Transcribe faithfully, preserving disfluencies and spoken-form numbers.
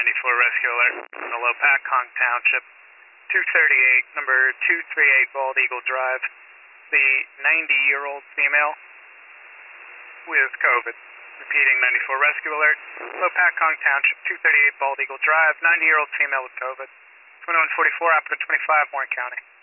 ninety-four rescue alert in the Lopac, Hong Township, two thirty-eight, number two thirty-eight Bald Eagle Drive. The ninety-year-old female with COVID. Repeating, ninety-four rescue alert, Lopac, Hong Township, two thirty-eight Bald Eagle Drive, ninety-year-old female with COVID. twenty-one forty-four, operator twenty-five, Warren County.